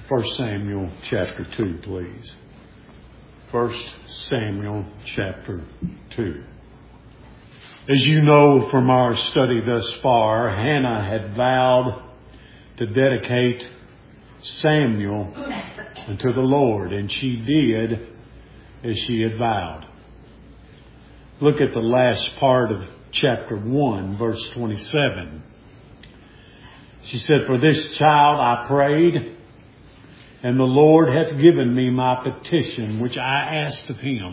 1 Samuel chapter 2, please. 1 Samuel chapter 2. As you know from our study thus far, Hannah had vowed to dedicate Samuel unto the Lord, and she did as she had vowed. Look at the last part of chapter 1, verse 27. She said, "For this child I prayed, and the Lord hath given me my petition, which I asked of him.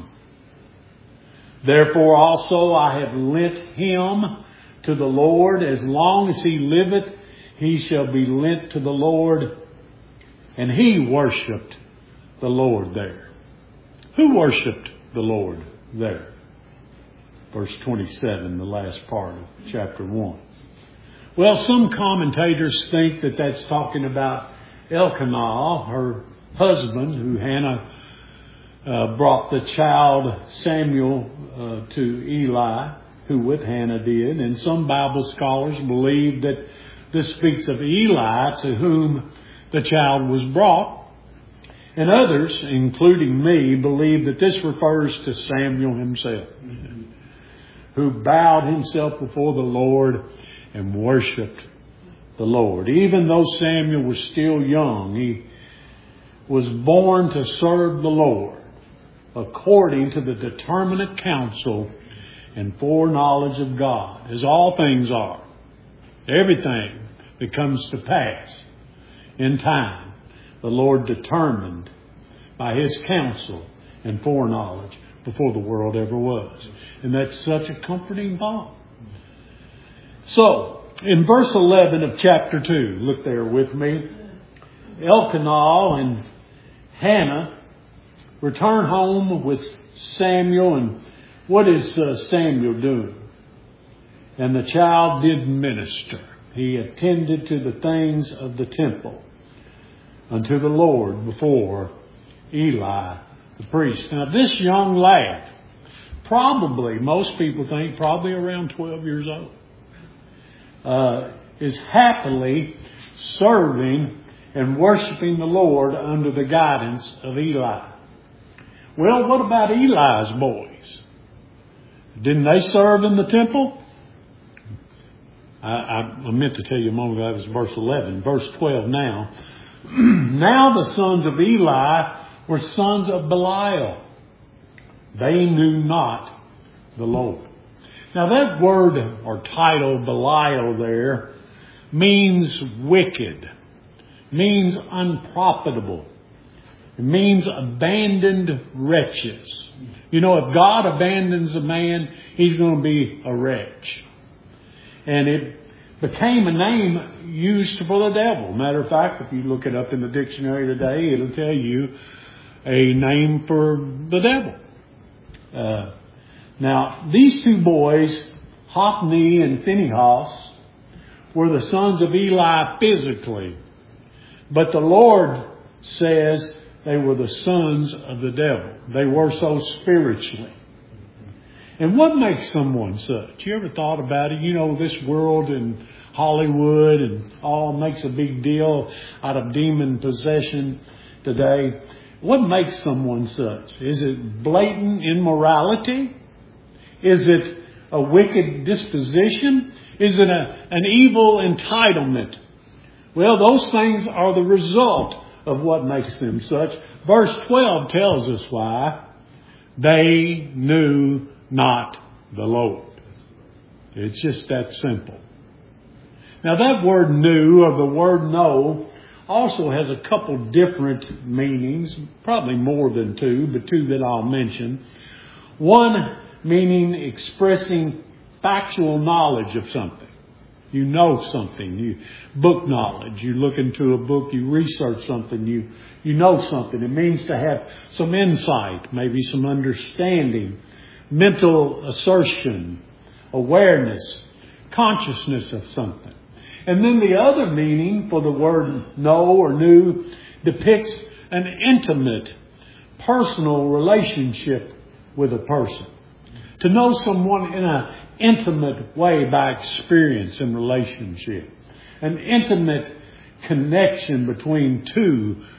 Therefore also I have lent him to the Lord. As long as he liveth, he shall be lent to the Lord." And he worshipped the Lord there. Who worshipped the Lord there? Verse 27, the last part of chapter 1. Well, some commentators think that that's talking about Elkanah, her husband, who Hannah brought the child Samuel to Eli, who with Hannah did. And some Bible scholars believe that this speaks of Eli, to whom the child was brought. And others, including me, believe that this refers to Samuel himself, who bowed himself before the Lord and worshipped the Lord. Even though Samuel was still young, he was born to serve the Lord according to the determinate counsel and foreknowledge of God, as all things are. Everything that comes to pass in time, the Lord determined by His counsel and foreknowledge before the world ever was. And that's such a comforting thought. So, in verse 11 of chapter 2, look there with me. Elkanah and Hannah return home with Samuel. And what is Samuel doing? And the child did minister. He attended to the things of the temple unto the Lord before Eli the priest. Now this young lad, probably, most people think, probably around 12 years old, is happily serving and worshiping the Lord under the guidance of Eli. Well, what about Eli's boys? Didn't they serve in the temple? I meant to tell you a moment ago, that was verse 11. Verse 12 now. Now the sons of Eli were sons of Belial. They knew not the Lord. Now that word or title, Belial, there means wicked, means unprofitable. It means abandoned wretches. You know, if God abandons a man, he's going to be a wretch. And it became a name used for the devil. Matter of fact, if you look it up in the dictionary today, it'll tell you a name for the devil. Now, these two boys, Hophni and Phinehas, were the sons of Eli physically. But the Lord says they were the sons of the devil. They were so spiritually. And what makes someone such? You ever thought about it? You know, this world and Hollywood and all makes a big deal out of demon possession today. What makes someone such? Is it blatant immorality? Is it a wicked disposition? Is it an evil entitlement? Well, those things are the result of what makes them such. Verse 12 tells us why. They knew not the Lord. It's just that simple. Now that word knew, or the word know, also has a couple different meanings, probably more than two, but two that I'll mention. One meaning expressing factual knowledge of something. You know something. You book knowledge. You look into a book. You research something. You know something. It means to have some insight, maybe some understanding, mental assertion, awareness, consciousness of something. And then the other meaning for the word know or knew depicts an intimate, personal relationship with a person. To know someone in an intimate way by experience and relationship. An intimate connection between two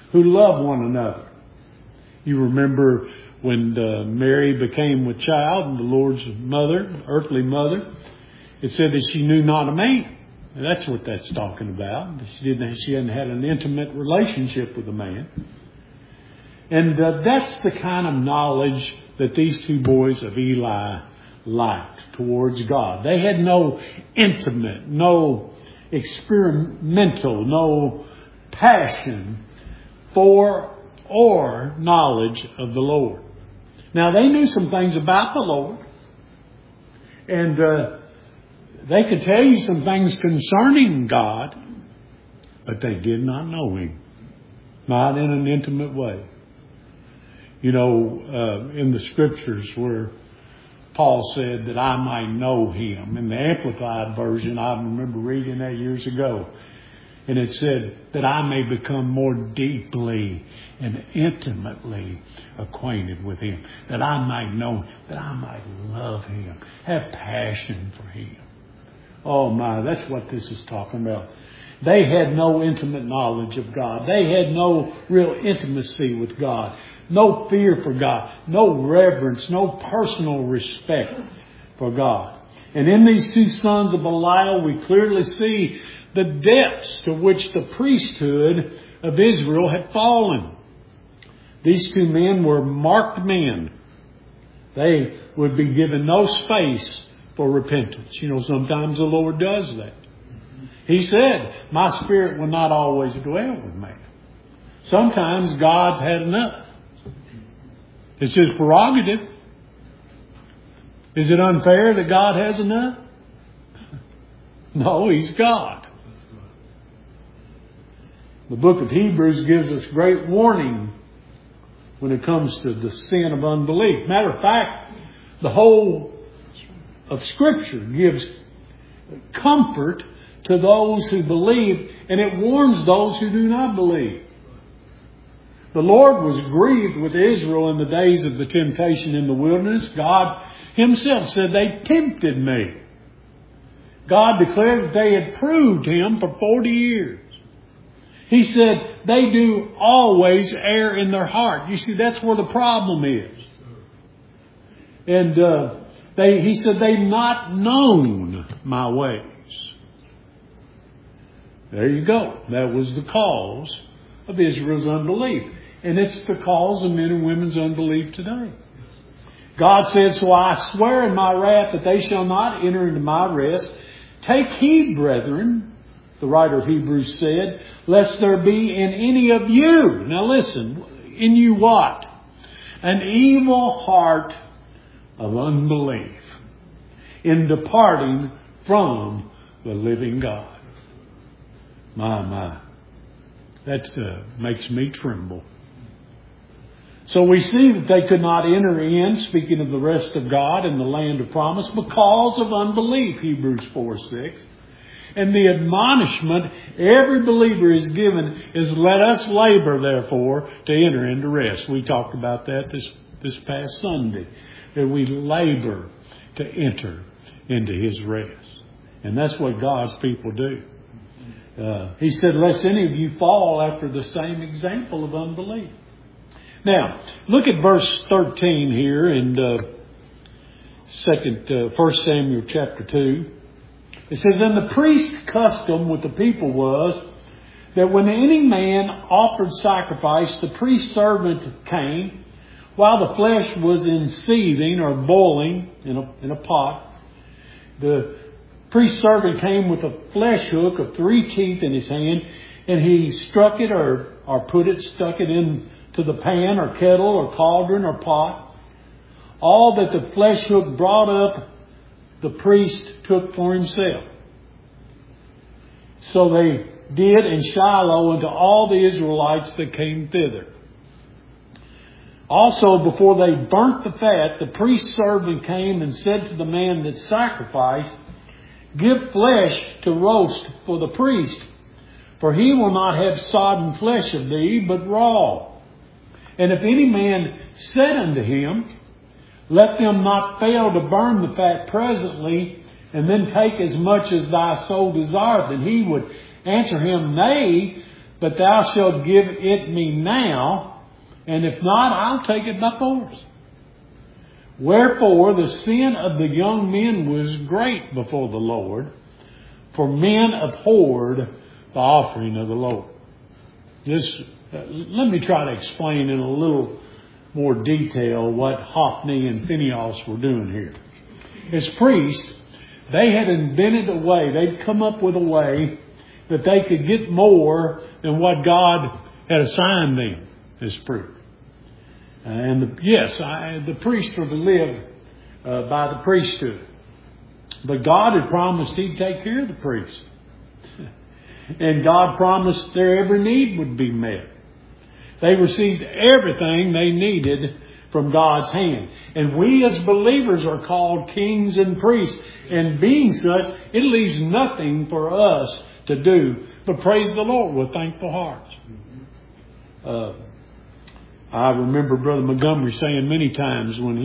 who love one another. You remember when Mary became with child and the Lord's mother, earthly mother, it said that she knew not a man. And that's what that's talking about. She hadn't had an intimate relationship with a man. And that's the kind of knowledge that these two boys of Eli lacked towards God. They had no intimate, no experimental, no passion for or knowledge of the Lord. Now, they knew some things about the Lord. And they could tell you some things concerning God. But they did not know Him. Not in an intimate way. You know, in the Scriptures where Paul said that I might know Him. In the Amplified Version, I remember reading that years ago. And it said that I may become more deeply and intimately acquainted with Him. That I might know Him. That I might love Him. Have passion for Him. Oh my, that's what this is talking about. They had no intimate knowledge of God. They had no real intimacy with God. No fear for God. No reverence. No personal respect for God. And in these two sons of Belial, we clearly see the depths to which the priesthood of Israel had fallen. These two men were marked men. They would be given no space for repentance. You know, sometimes the Lord does that. He said, my spirit will not always dwell with man. Sometimes God's had enough. It's His prerogative. Is it unfair that God has enough? No, He's God. The book of Hebrews gives us great warning when it comes to the sin of unbelief. Matter of fact, the whole of Scripture gives comfort to those who believe, and it warns those who do not believe. The Lord was grieved with Israel in the days of the temptation in the wilderness. God Himself said, they tempted me. God declared that they had proved Him for 40 years. He said, they do always err in their heart. You see, that's where the problem is. And He said, they've not known my ways. There you go. That was the cause of Israel's unbelief. And it's the cause of men and women's unbelief today. God said, so I swear in my wrath that they shall not enter into my rest. Take heed, brethren, the writer of Hebrews said, lest there be in any of you. Now listen, in you what? An evil heart of unbelief in departing from the living God. My. That makes me tremble. So we see that they could not enter in, speaking of the rest of God in the land of promise, because of unbelief, Hebrews 4:6. And the admonishment every believer is given is, let us labor, therefore, to enter into rest. We talked about that this past Sunday, that we labor to enter into His rest. And that's what God's people do. He said, lest any of you fall after the same example of unbelief. Now, look at verse 13 here in 1 Samuel chapter 2. It says, and the priest's custom with the people was that when any man offered sacrifice, the priest's servant came while the flesh was in seething or boiling in a pot. The priest's servant came with a flesh hook of 3 teeth in his hand, and he struck it or stuck it into the pan or kettle or cauldron or pot. All that the flesh hook brought up, the priest took for himself. So they did in Shiloh unto all the Israelites that came thither. Also, before they burnt the fat, the priest's servant came and said to the man that sacrificed, give flesh to roast for the priest, for he will not have sodden flesh of thee, but raw. And if any man said unto him, let them not fail to burn the fat presently, and then take as much as thy soul desireth, and he would answer him, nay, but thou shalt give it me now, and if not, I'll take it by force. Wherefore the sin of the young men was great before the Lord, for men abhorred the offering of the Lord. Let me try to explain in a little more detail what Hophni and Phinehas were doing here. As priests, they had invented a way, they'd come up with a way that they could get more than what God had assigned them as priests. And the priests were to live by the priesthood. But God had promised He'd take care of the priests. And God promised their every need would be met. They received everything they needed from God's hand. And we as believers are called kings and priests. And being such, it leaves nothing for us to do but praise the Lord with thankful hearts. I remember Brother Montgomery saying many times when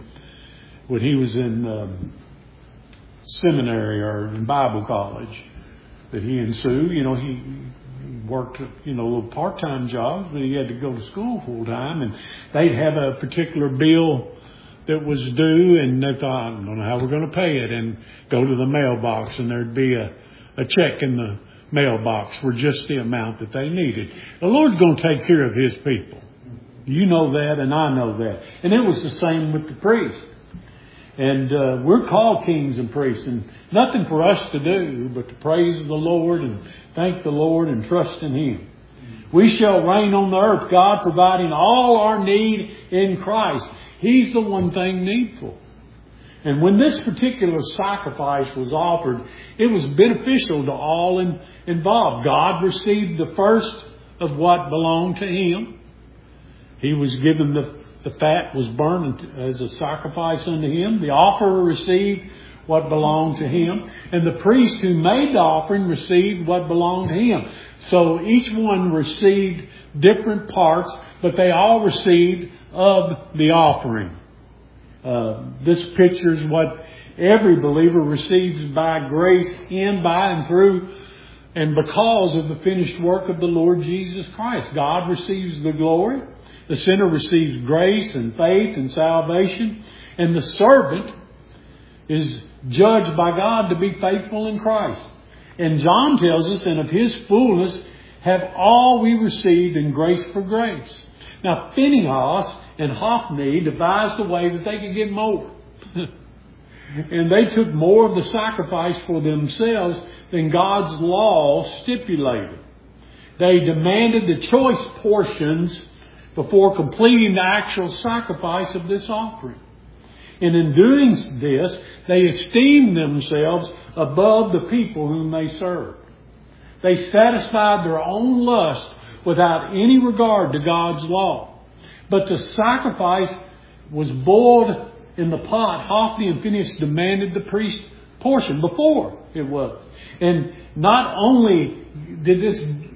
he was in seminary or in Bible college that he and Sue, he worked, little part-time jobs, but he had to go to school full-time, and they'd have a particular bill that was due, and they thought, I don't know how we're going to pay it, and go to the mailbox, and there'd be a check in the mailbox for just the amount that they needed. The Lord's going to take care of His people. You know that, and I know that. And it was the same with the priests. And we're called kings and priests, and nothing for us to do but to praise the Lord and thank the Lord and trust in Him. We shall reign on the earth, God providing all our need in Christ. He's the one thing needful. And when this particular sacrifice was offered, it was beneficial to all involved. God received the first of what belonged to Him. He was given the fat was burned as a sacrifice unto Him. The offerer received what belonged to him. And the priest who made the offering received what belonged to him. So each one received different parts, but they all received of the offering. This pictures what every believer receives by grace in, by, and through, and because of the finished work of the Lord Jesus Christ. God receives the glory. The sinner receives grace and faith and salvation. And the servant is judged by God to be faithful in Christ. And John tells us, and of His fullness have all we received in grace for grace. Now, Phinehas and Hophni devised a way that they could get more. And they took more of the sacrifice for themselves than God's law stipulated. They demanded the choice portions before completing the actual sacrifice of this offering. And in doing this, they esteemed themselves above the people whom they served. They satisfied their own lust without any regard to God's law. But the sacrifice was boiled in the pot. Hophni and Phinehas demanded the priest's portion before it was. And not only did this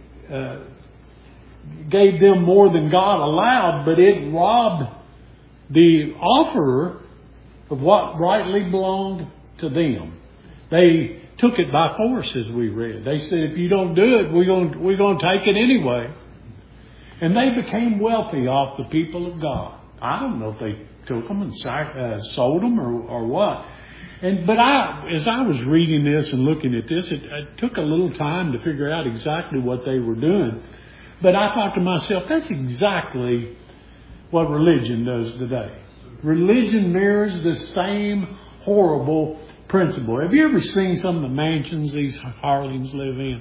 gave them more than God allowed, but it robbed the offerer of what rightly belonged to them. They took it by force, as we read. They said, if you don't do it, we're going to take it anyway. And they became wealthy off the people of God. I don't know if they took them and sold them or what. But as I was reading this and looking at this, it took a little time to figure out exactly what they were doing. But I thought to myself, that's exactly what religion does today. Religion mirrors the same horrible principle. Have you ever seen some of the mansions these hirelings live in?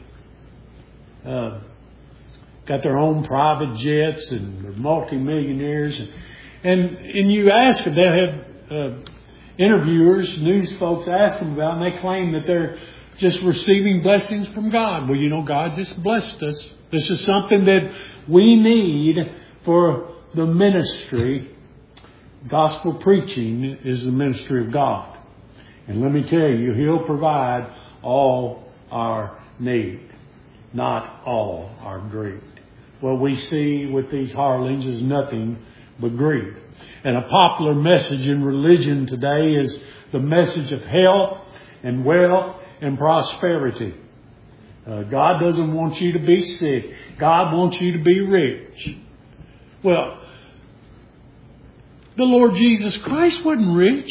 Got their own private jets and they're multimillionaires. And you ask them, they'll have interviewers, news folks ask them about it, and they claim that they're just receiving blessings from God. Well, God just blessed us. This is something that we need for the ministry. Gospel preaching is the ministry of God. And let me tell you, He'll provide all our need, not all our greed. What we see with these hirelings is nothing but greed. And a popular message in religion today is the message of health and wealth and prosperity. God doesn't want you to be sick. God wants you to be rich. Well, the Lord Jesus Christ wasn't rich.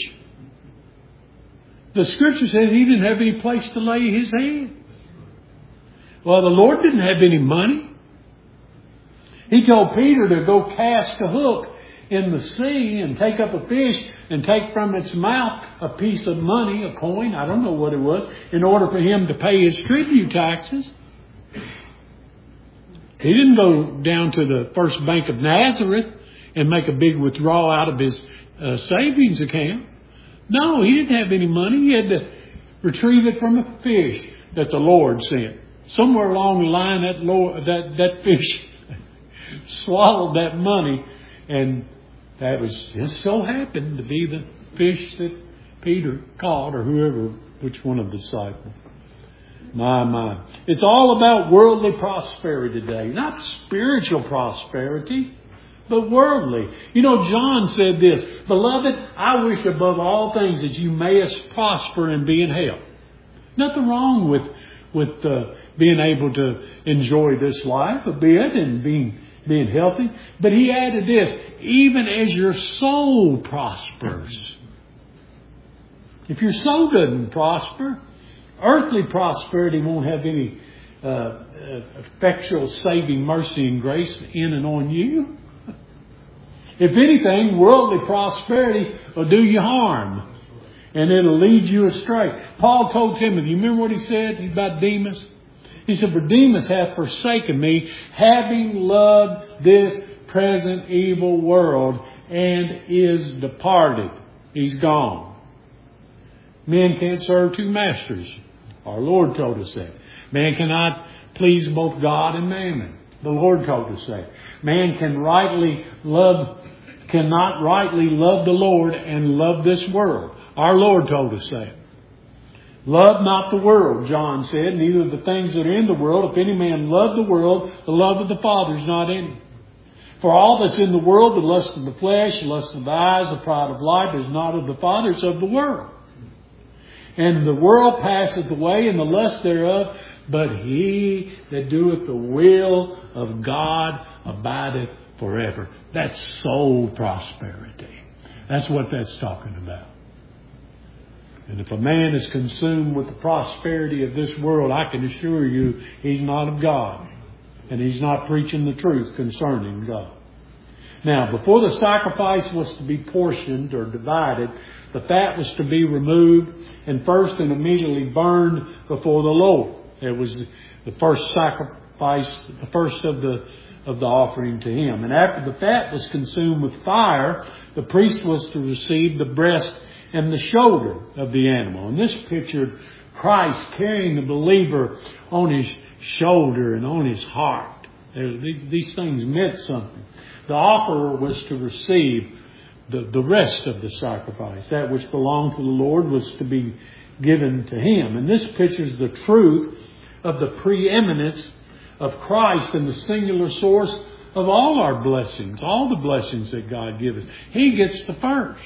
The Scripture says He didn't have any place to lay His head. Well, the Lord didn't have any money. He told Peter to go cast a hook in the sea and take up a fish and take from its mouth a piece of money, a coin, I don't know what it was, in order for him to pay his tribute taxes. He didn't go down to the First Bank of Nazareth and make a big withdrawal out of his savings account. No, he didn't have any money. He had to retrieve it from a fish that the Lord sent. Somewhere along the line, that fish swallowed that money, and that was just so happened to be the fish that Peter caught, or whoever, which one of the disciples. My. It's all about worldly prosperity today. Not spiritual prosperity, but worldly. You know, John said this, "Beloved, I wish above all things that you mayest prosper and be in health." Nothing wrong with being able to enjoy this life a bit and being healthy. But he added this, even as your soul prospers. If your soul doesn't prosper, earthly prosperity won't have any effectual saving mercy and grace in and on you. If anything, worldly prosperity will do you harm. And it'll lead you astray. Paul told Timothy, you remember what he said about Demas? He said, "For Demas hath forsaken me, having loved this present evil world, and is departed." He's gone. Men can't serve two masters. Our Lord told us that. Man cannot please both God and mammon. The Lord told us that. Man cannot rightly love the Lord and love this world. Our Lord told us that. Love not the world, John said, neither the things that are in the world. If any man love the world, the love of the Father is not in him. For all that's in the world, the lust of the flesh, the lust of the eyes, the pride of life, is not of the Father, it's of the world. And the world passeth away, and the lust thereof, but he that doeth the will of God abideth forever. That's soul prosperity. That's what that's talking about. And if a man is consumed with the prosperity of this world, I can assure you he's not of God. And he's not preaching the truth concerning God. Now, before the sacrifice was to be portioned or divided, the fat was to be removed and first and immediately burned before the Lord. It was the first sacrifice, the first of the offering to Him. And after the fat was consumed with fire, the priest was to receive the breast and the shoulder of the animal. And this pictured Christ carrying the believer on His shoulder and on His heart. These things meant something. The offerer was to receive the rest of the sacrifice. That which belonged to the Lord was to be given to Him. And this pictures the truth of the preeminence of Christ and the singular source of all our blessings, all the blessings that God gives us. He gets the first.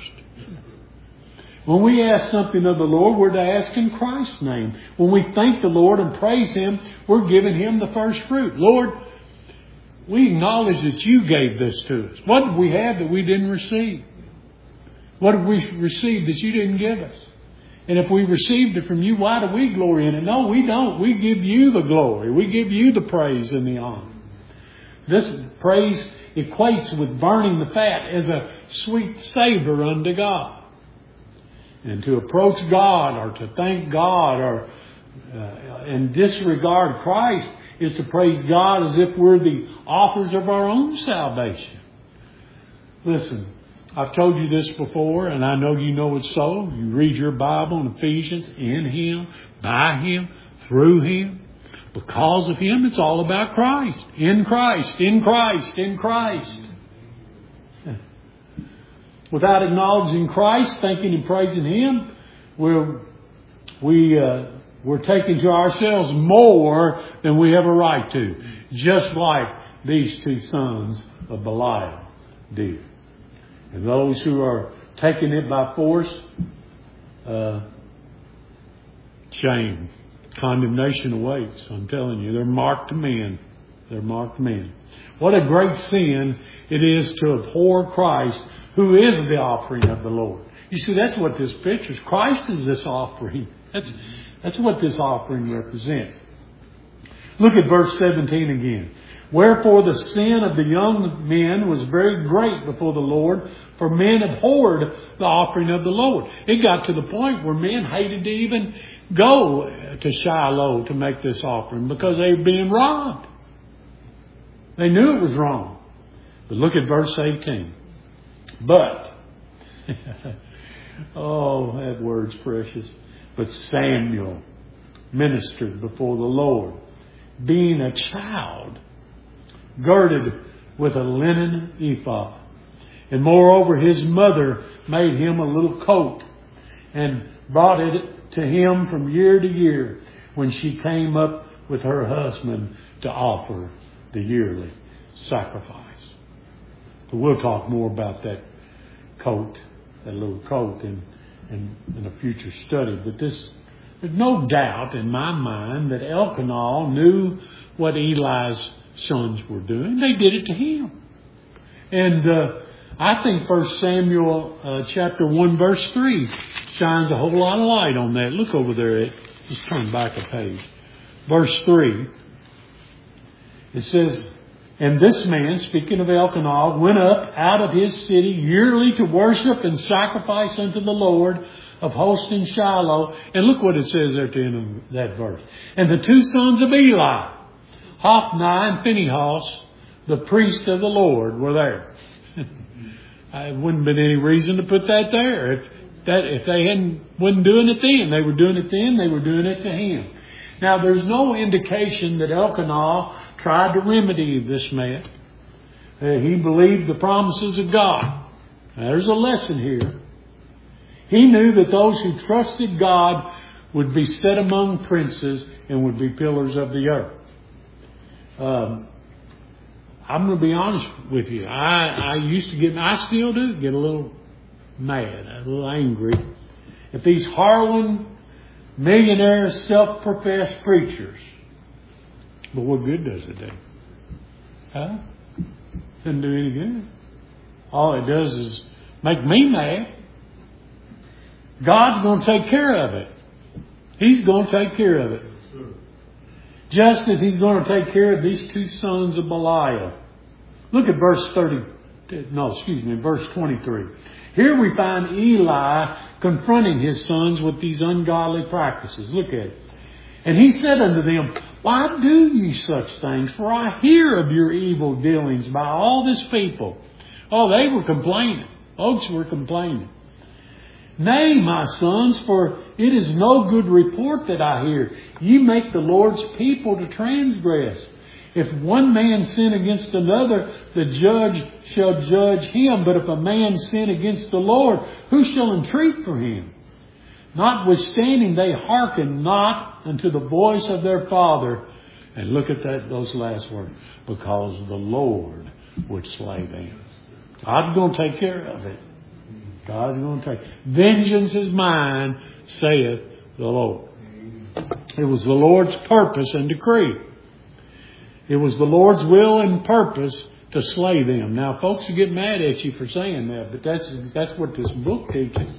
When we ask something of the Lord, we're to ask in Christ's name. When we thank the Lord and praise Him, we're giving Him the first fruit. Lord, we acknowledge that You gave this to us. What did we have that we didn't receive? What did we receive that You didn't give us? And if we received it from You, why do we glory in it? No, we don't. We give You the glory. We give You the praise and the honor. This praise equates with burning the fat as a sweet savor unto God. And to approach God or to thank God and disregard Christ is to praise God as if we're the authors of our own salvation. Listen, I've told you this before, and I know you know it's so. You read your Bible in Ephesians, in Him, by Him, through Him, because of Him. It's all about Christ. In Christ, in Christ, in Christ. Without acknowledging Christ, thanking and praising Him, we're taking to ourselves more than we have a right to. Just like these two sons of Belial did. And those who are taking it by force, shame. Condemnation awaits. I'm telling you, they're marked men. They're marked men. What a great sin it is to abhor Christ, who is the offering of the Lord. You see, that's what this picture is. Christ is this offering. That's what this offering represents. Look at verse 17 again. Wherefore the sin of the young men was very great before the Lord, for men abhorred the offering of the Lord. It got to the point where men hated to even go to Shiloh to make this offering because they were being robbed. They knew it was wrong. But look at verse 18. But, oh, that word's precious. But Samuel ministered before the Lord, being a child, girded with a linen ephod. And moreover, his mother made him a little coat and brought it to him from year to year when she came up with her husband to offer the yearly sacrifice. But we'll talk more about that coat, that little coat in a future study. But there's no doubt in my mind that Elkanah knew what Eli's sons were doing. They did it to him. And I think 1 Samuel chapter 1 verse 3 shines a whole lot of light on that. Look over there. Just turn back a page. Verse 3. It says, and this man, speaking of Elkanah, went up out of his city yearly to worship and sacrifice unto the Lord of hosts in Shiloh. And look what it says there at the end of that verse. And the two sons of Eli, Hophni and Phinehas, the priest of the Lord, were there. There wouldn't have been any reason to put that there. If they wasn't doing it then, they were doing it then, they were doing it to him. Now, there's no indication that Elkanah tried to remedy this man. He believed the promises of God. Now, there's a lesson here. He knew that those who trusted God would be set among princes and would be pillars of the earth. I'm going to be honest with you. I still do get a little mad, a little angry at these Harlan millionaire self-professed preachers. But what good does it do? Huh? Doesn't do any good. All it does is make me mad. God's going to take care of it. He's going to take care of it. Just as He's going to take care of these two sons of Belial. Look at verse 23. Here we find Eli confronting his sons with these ungodly practices. Look at it. And he said unto them, why do ye such things? For I hear of your evil dealings by all this people. Oh, they were complaining. Folks were complaining. Nay, my sons, for it is no good report that I hear. Ye make the Lord's people to transgress. If one man sin against another, the judge shall judge him. But if a man sin against the Lord, who shall entreat for him? Notwithstanding, they hearken not unto the voice of their father. And look at those last words. Because the Lord would slay them. God's going to take care of it. God's going to take it. Vengeance is mine, saith the Lord. It was the Lord's purpose and decree. It was the Lord's will and purpose to slay them. Now, folks will get mad at you for saying that, but that's what this book teaches.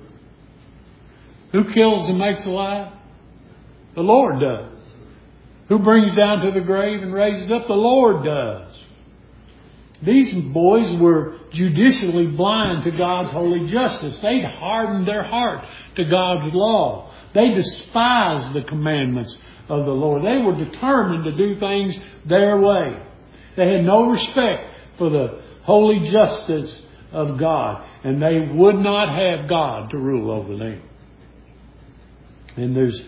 Who kills and makes alive? The Lord does. Who brings down to the grave and raises up? The Lord does. These boys were judicially blind to God's holy justice. They'd hardened their heart to God's law. They despised the commandments of the Lord. They were determined to do things their way. They had no respect for the holy justice of God. And they would not have God to rule over them. And there's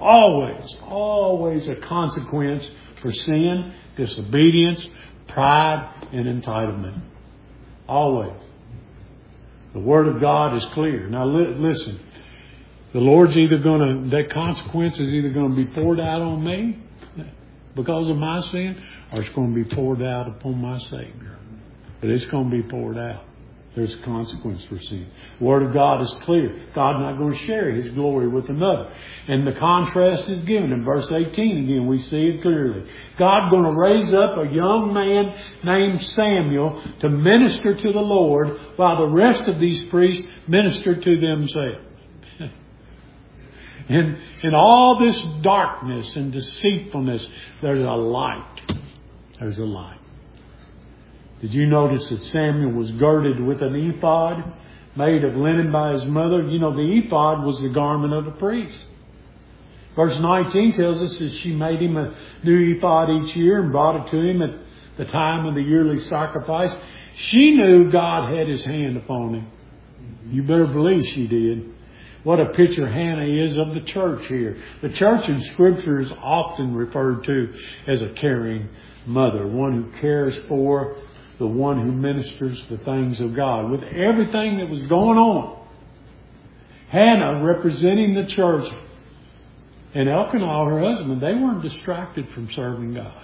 always a consequence for sin, disobedience, pride, and entitlement. Always. The Word of God is clear. Now listen. The Lord's that consequence is either going to be poured out on me because of my sin, or it's going to be poured out upon my Savior. But it's going to be poured out. there's a consequence for sin. The Word of God is clear. God's not going to share His glory with another. And the contrast is given in verse 18 again. We see it clearly. God's going to raise up a young man named Samuel to minister to the Lord while the rest of these priests minister to themselves. In all this darkness and deceitfulness, there's a light. There's a light. Did you notice that Samuel was girded with an ephod made of linen by his mother? You know, the ephod was the garment of a priest. Verse 19 tells us that she made him a new ephod each year and brought it to him at the time of the yearly sacrifice. She knew God had His hand upon him. You better believe she did. What a picture Hannah is of the church here. The church in Scripture is often referred to as a caring mother, one who cares for the one who ministers the things of God. With everything that was going on, Hannah, representing the church, and Elkanah, her husband, they weren't distracted from serving God.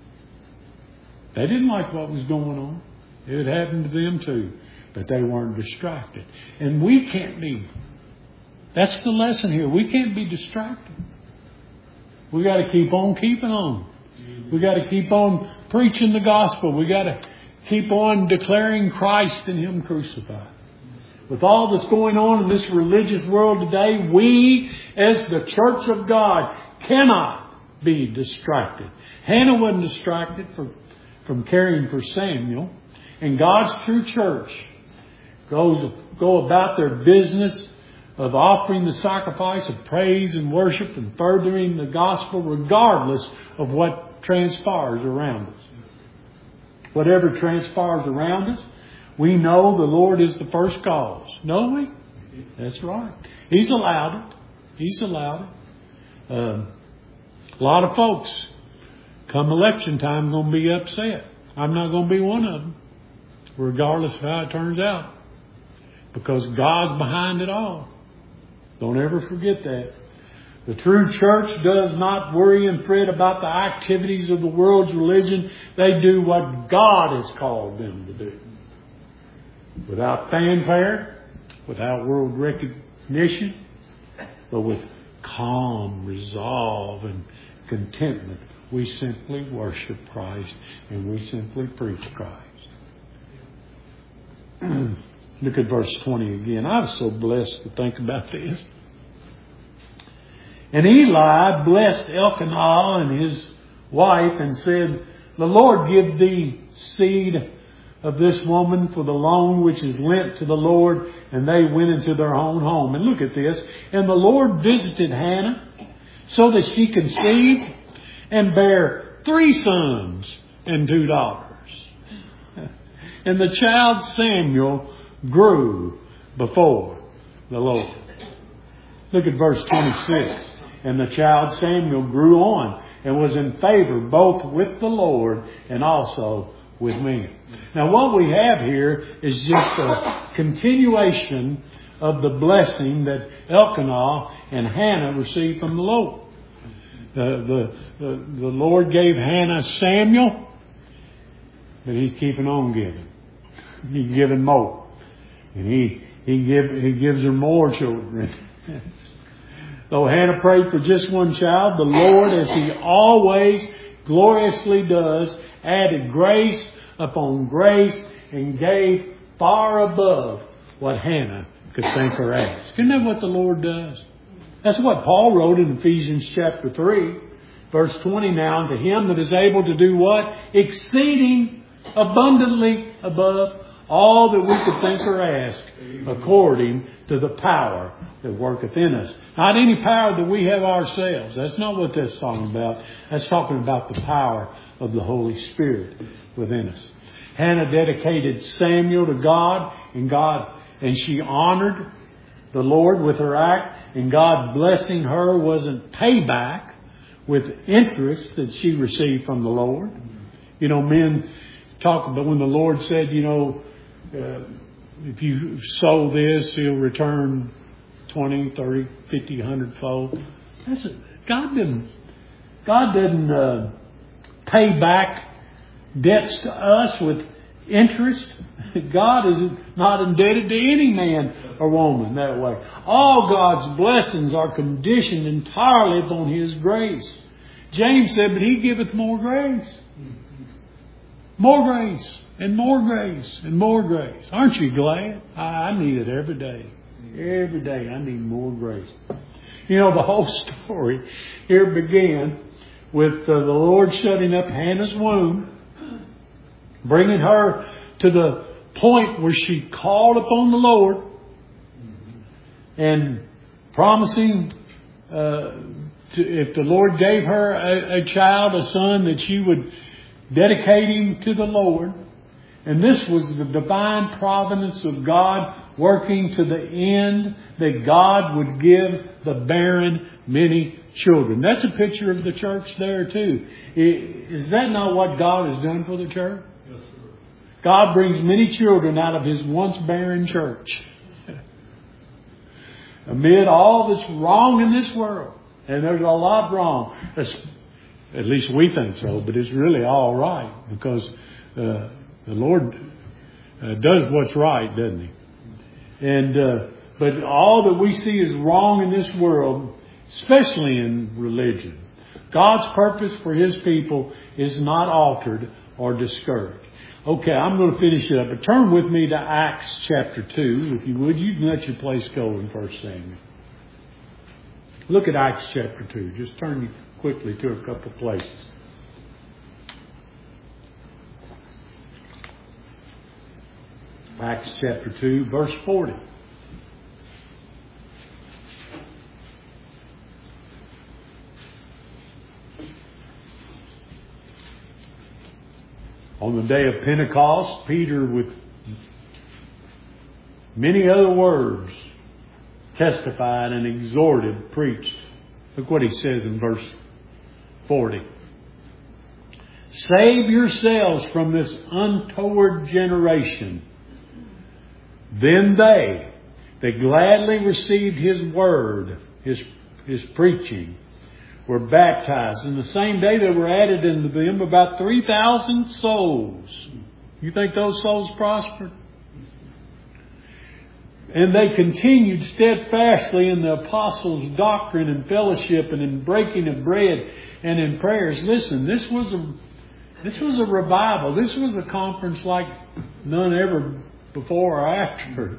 They didn't like what was going on. It happened to them too. But they weren't distracted. And we can't be. That's the lesson here. We can't be distracted. We got to keep on keeping on. We got to keep on preaching the gospel. We got to keep on declaring Christ and Him crucified. With all that's going on in this religious world today, we as the church of God cannot be distracted. Hannah wasn't distracted from caring for Samuel. And God's true church go about their business of offering the sacrifice of praise and worship and furthering the gospel regardless of what transpires around us. Whatever transpires around us, we know the Lord is the first cause. Know we? That's right. He's allowed it. He's allowed it. A lot of folks, come election time, going to be upset. I'm not going to be one of them, regardless of how it turns out. Because God's behind it all. Don't ever forget that. The true church does not worry and fret about the activities of the world's religion. They do what God has called them to do. Without fanfare, without world recognition, but with calm resolve and contentment, we simply worship Christ and we simply preach Christ. Look at verse 20 again. I was so blessed to think about this. And Eli blessed Elkanah and his wife and said, "The Lord give thee seed of this woman for the loan which is lent to the Lord." And they went into their own home. And look at this. And the Lord visited Hannah so that she conceived and bare 3 sons and 2 daughters. And the child Samuel grew before the Lord. Look at verse 26. And the child Samuel grew on and was in favor both with the Lord and also with men. Now what we have here is just a continuation of the blessing that Elkanah and Hannah received from the Lord. The Lord gave Hannah Samuel, but He's keeping on giving. He's giving more. And He gives her more children. Though Hannah prayed for just one child, the Lord, as He always gloriously does, added grace upon grace and gave far above what Hannah could think or ask. Isn't that what the Lord does? That's what Paul wrote in Ephesians chapter 3, verse 20 now. To Him that is able to do what? Exceeding abundantly above all that we could think or ask, according to the power that worketh in us. Not any power that we have ourselves. That's not what that's talking about. That's talking about the power of the Holy Spirit within us. Hannah dedicated Samuel to God, and she honored the Lord with her act, and God blessing her wasn't payback with interest that she received from the Lord. You know, men talk about when the Lord said, if you sow this, He'll return 20, 30, 50, 100-fold. God didn't pay back debts to us with interest. God is not indebted to any man or woman that way. All God's blessings are conditioned entirely upon His grace. James said, but He giveth more grace. More grace, and more grace, and more grace. Aren't you glad? I need it every day. Every day I need more grace. You know, the whole story here began with the Lord shutting up Hannah's womb, bringing her to the point where she called upon the Lord and promising if the Lord gave her a child, a son, that she would dedicate him to the Lord. And this was the divine providence of God working to the end that God would give the barren many children. That's a picture of the church there too. Is that not what God has done for the church? Yes, sir. God brings many children out of His once barren church. Amid all that's wrong in this world. And there's a lot wrong. At least we think so, but it's really all right because the Lord does what's right, doesn't He? And but all that we see is wrong in this world, especially in religion. God's purpose for His people is not altered or discouraged. Okay, I'm going to finish it up. But turn with me to Acts chapter 2, if you would. You can let your place go in 1 Samuel. Look at Acts chapter 2. Just turn quickly to a couple of places. Acts chapter 2, verse 40. On the day of Pentecost, Peter, with many other words, testified and exhorted, preached. Look what he says in verse 40. Save yourselves from this untoward generation. Then they that gladly received His word, His preaching, were baptized. And the same day there were added unto them about 3,000 souls. You think those souls prospered? And they continued steadfastly in the apostles' doctrine and fellowship and in breaking of bread and in prayers. Listen, this was a revival. This was a conference like none ever before or after.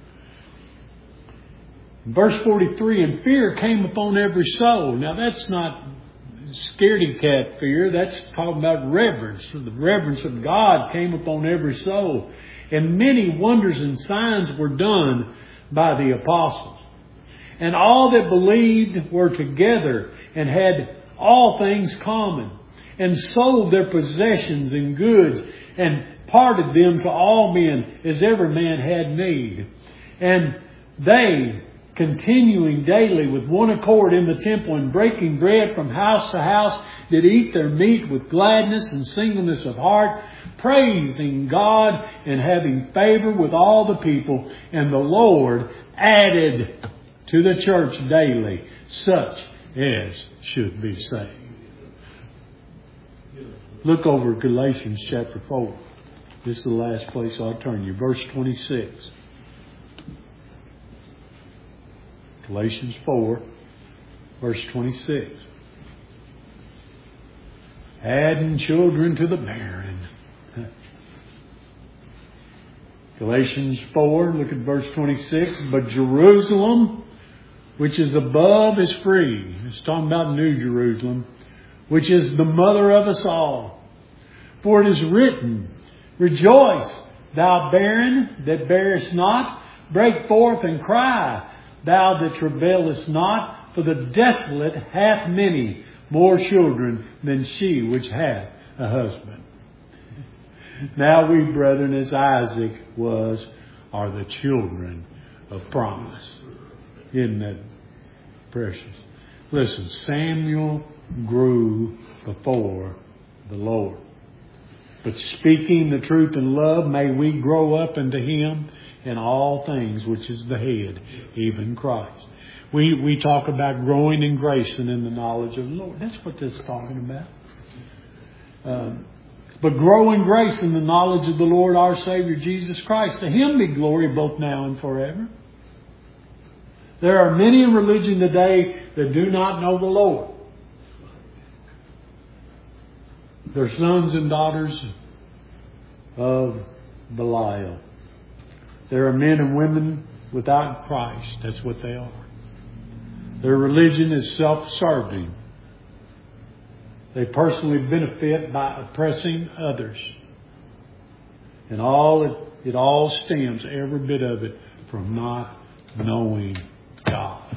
Verse 43, and fear came upon every soul. Now that's not scaredy cat fear. That's talking about reverence. The reverence of God came upon every soul. And many wonders and signs were done by the apostles. And all that believed were together and had all things common, and sold their possessions and goods, and parted them to all men as every man had need. And they, continuing daily with one accord in the temple and breaking bread from house to house, did eat their meat with gladness and singleness of heart, praising God and having favor with all the people. And the Lord added to the church daily such as should be saved. Look over Galatians chapter 4. This is the last place I'll turn you. Verse 26. Galatians 4, verse 26. Adding children to the barren. Galatians 4, look at verse 26. But Jerusalem, which is above, is free. It's talking about New Jerusalem, which is the mother of us all. For it is written, Rejoice, thou barren that bearest not. Break forth and cry, thou that travailest not. For the desolate hath many more children than she which hath a husband. Now we, brethren, as Isaac was, are the children of promise. Isn't that precious? Listen, Samuel grew before the Lord. But speaking the truth in love, may we grow up into Him in all things, which is the head, even Christ. We talk about growing in grace and in the knowledge of the Lord. That's what this is talking about. but grow in grace in the knowledge of the Lord our Savior Jesus Christ. To Him be glory both now and forever. There are many in religion today that do not know the Lord. They're sons and daughters of Belial. There are men and women without Christ. That's what they are. Their religion is self-serving. They personally benefit by oppressing others. And it all stems, every bit of it, from not knowing God.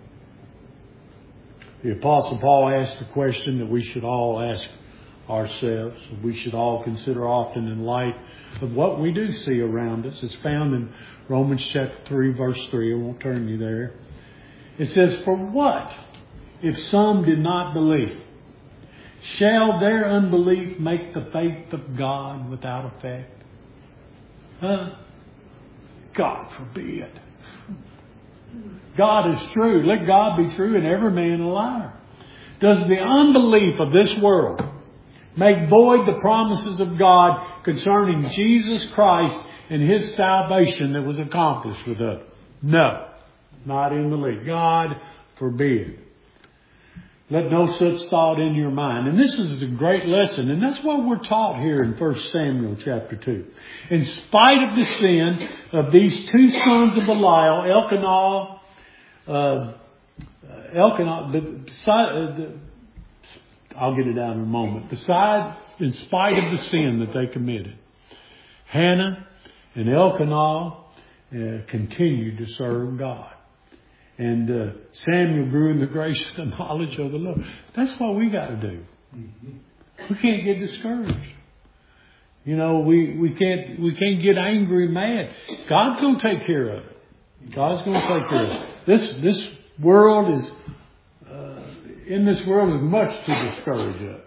The Apostle Paul asked a question that we should all ask ourselves. We should all consider often in light of what we do see around us. It's found in Romans chapter 3, verse 3. I won't turn you there. It says, "For what if some did not believe? Shall their unbelief make the faith of God without effect?" God forbid. God is true. Let God be true and every man a liar. Does the unbelief of this world make void the promises of God concerning Jesus Christ and His salvation that was accomplished with us? No, not in the least. God forbid. Let no such thought in your mind. And this is a great lesson. And that's what we're taught here in 1 Samuel chapter 2. In spite of the sin of these two sons of Belial, I'll get it out in a moment. In spite of the sin that they committed, Hannah and Elkanah continued to serve God. And Samuel grew in the grace and knowledge of the Lord. That's what we got to do. We can't get discouraged. You know, we can't get angry and mad. God's going to take care of it. God's going to take care of it. This world is in this world is much to discourage us.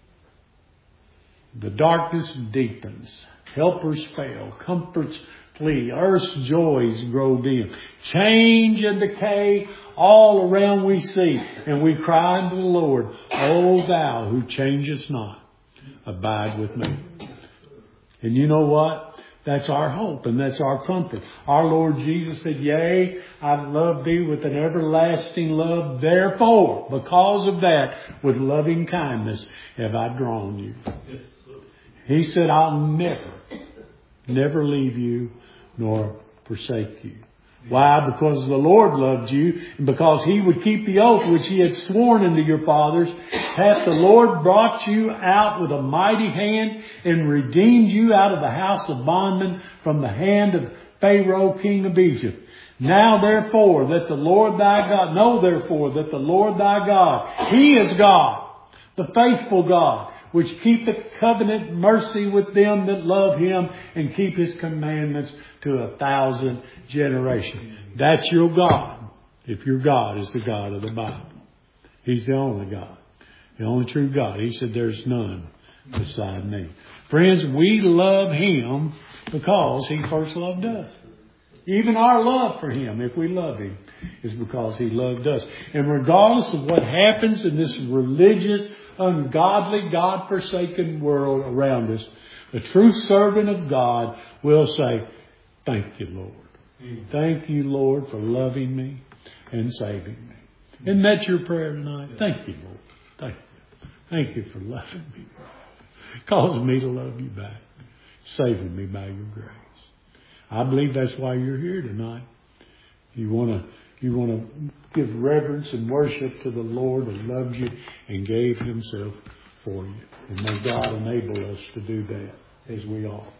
The darkness deepens. Helpers fail. Comforts flee. Earth's joys grow dim. Change and decay all around we see. And we cry unto the Lord, "O Thou who changest not, abide with me." And you know what? That's our hope and that's our comfort. Our Lord Jesus said, "Yea, I love thee with an everlasting love. Therefore, because of that, with loving kindness have I drawn you." He said, "I'll never leave you nor forsake you." Why? Because the Lord loved you, and because He would keep the oath which He had sworn unto your fathers, hath the Lord brought you out with a mighty hand, and redeemed you out of the house of bondmen from the hand of Pharaoh king of Egypt. Know therefore that the Lord thy God, He is God, the faithful God, which keepeth covenant mercy with them that love Him and keep His commandments to 1,000 generations. That's your God. If your God is the God of the Bible. He's the only God. The only true God. He said there's none beside me. Friends, we love Him because He first loved us. Even our love for Him, if we love Him, is because He loved us. And regardless of what happens in this religious, ungodly, God-forsaken world around us, the true servant of God will say, "Thank you, Lord. Thank you, Lord, for loving me and saving me." Isn't that your prayer tonight? Thank you, Lord. Thank you. Thank you for loving me. Causing me to love you back. Saving me by your grace. I believe that's why you're here tonight. You want to give reverence and worship to the Lord who loved you and gave Himself for you. And may God enable us to do that as we ought.